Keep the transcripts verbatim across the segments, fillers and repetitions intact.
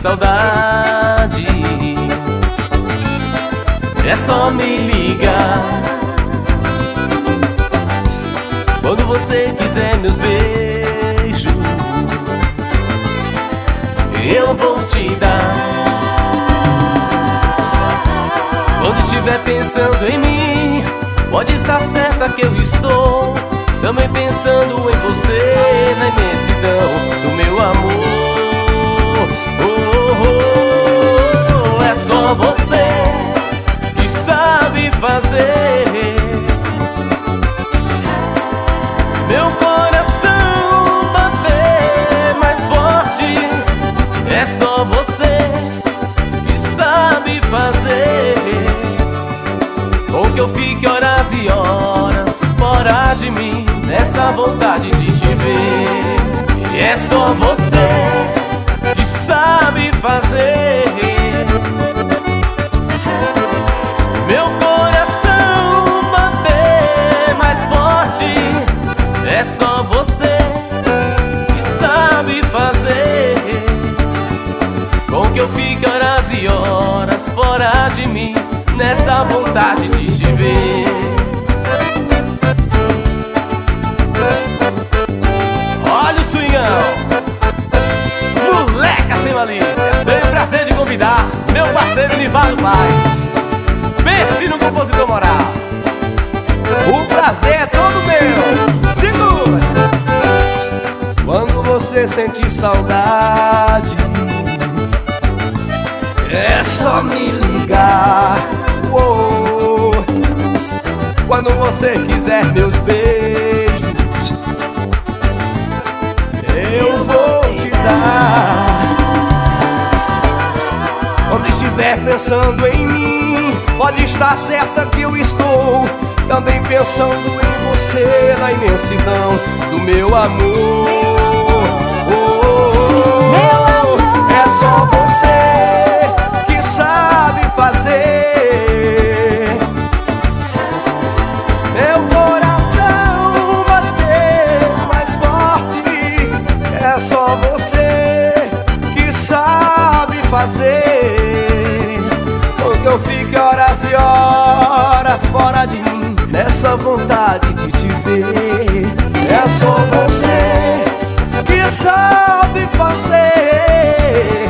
saudades, é só me ligar. Quando você quiser meus beijos, eu vou te dar. Quando estiver pensando em mim, pode estar certa que eu estou também pensando em você, na imensidão do meu amor. Oh, oh, oh, é só você que sabe fazer meu coração bater mais forte. É só você que sabe fazer com que eu fique horas e horas fora de mim, nessa vontade de te ver. E é só você que sabe fazer meu coração bater mais forte. É só você que sabe fazer com que eu fique horas e horas fora de mim, nessa vontade de te ver. Olha o swingão, moleca sem malícia. Tenho o prazer de convidar meu parceiro Nivaldo Paz. Pense no compositor moral. O prazer é todo meu. Segura! Quando você sentir saudade, é só me ligar. Uou. Quando você quiser meus beijos, eu vou te dar. Quando estiver pensando em mim, pode estar certa que eu estou também pensando em você, na imensidão do meu amor. Oh, oh, oh. É só você que sabe fazer meu coração bater mais forte. É só você que sabe fazer com que eu fique horas e horas fora de mim, nessa vontade de te ver. É só você que sabe fazer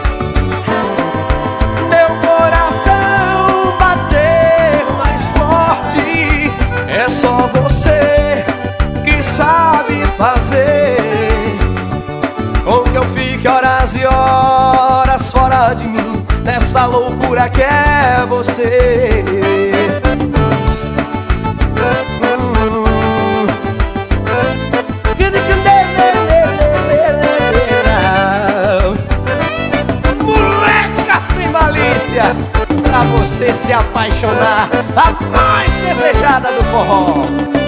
meu coração bater mais forte. É só você que sabe fazer com que eu fique horas e horas fora de mim, nessa loucura que é você. Moleca sem malícia, pra você se apaixonar, a mais desejada do forró.